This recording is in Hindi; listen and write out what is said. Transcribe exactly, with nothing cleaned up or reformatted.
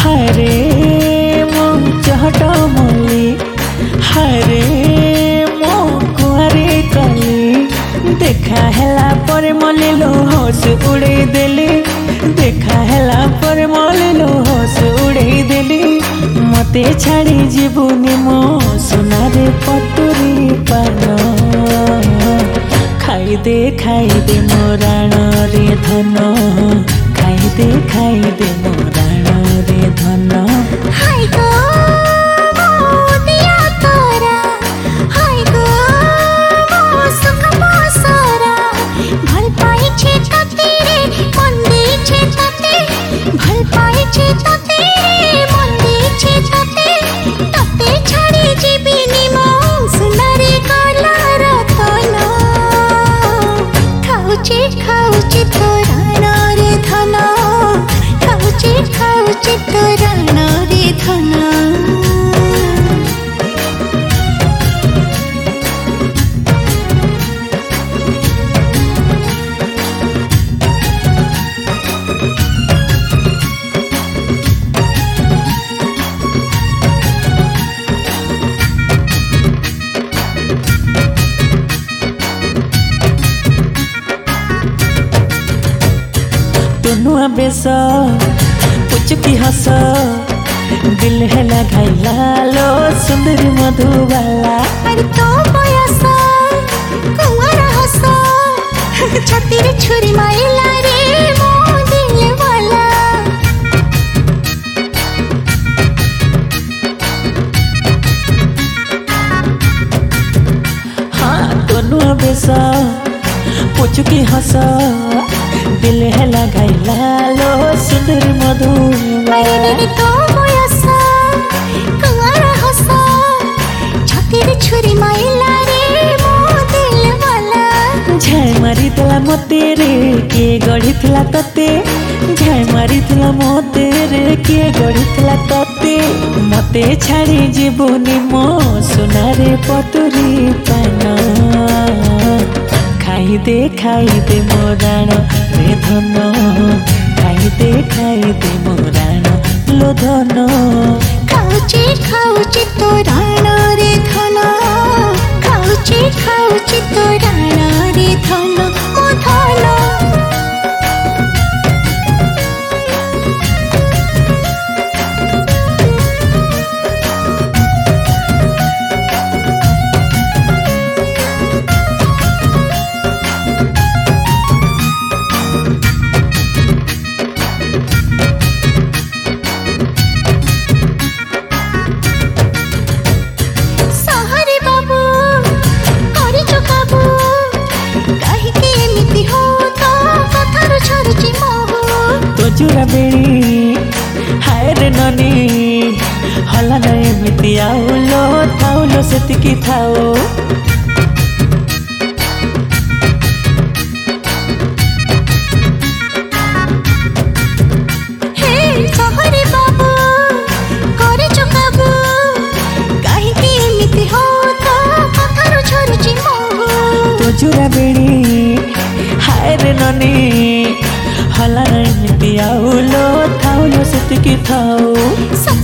हरे मो चहट मली हरे मो कुआरे कली देखा हैला पर मलिलो होश उड़े देली देखा हैला पर मलिलो होश उड़े देली मते छाड़ी जीवनी मो सोनारे पतुरी पान खाई दे खाई दे मोराण रे धन खाई दे खाई दे मोराण रे धन हाय गो दिया तोरा हाय गो सुख मोसरा भल पाई छे तते रे मंदी छे तते भल पाई छे तते रे मंदी छे तते तते छाड़ी जीविनी मो सुनारे गला रतन खाउचे खाउचे तोराण रे धन खाउचे खाउचे तोराण रे धन नुआ बेस पुचकी हस दिल है लगाइला लो सुंदरी मधुबाला अरे तो बयस कुंवर हस छाती रे छुरी माइला रे मो दिल वाला हाँ तो नुआ बेस पुचकी हस दिल है लगाइला लो सुंदर मधुबाला अरे तो बयस कुंवर हस छाती रे छुरी माइला रे मो दिल वाला झाई मारी तला मते रे किए गढ़ी थला तते झाई मारी तला मते रे किए गढ़ी थला तते मते छाड़ी जीवनी मो सोनारे पतुरी पान खाई दे खाई दे मोराण रे धन खाई दे खाई दे मोराण लो धन खाउचे खाउचे तोराण रे धन खाउचे खाउचे तोराण रे धन ओ धन चूरा बेड़ी हाय रे ननी हला ना एमिति आउलो थाउलो सेतिकी थाओ हे सहरे बाबू करे चकाबू काहे के एमिति हो तो कथार झरुची मोह तो चूरा बेड़ी हाय रे ननी हला ना एमिति आउलो थाउलो सेतिकी थाओ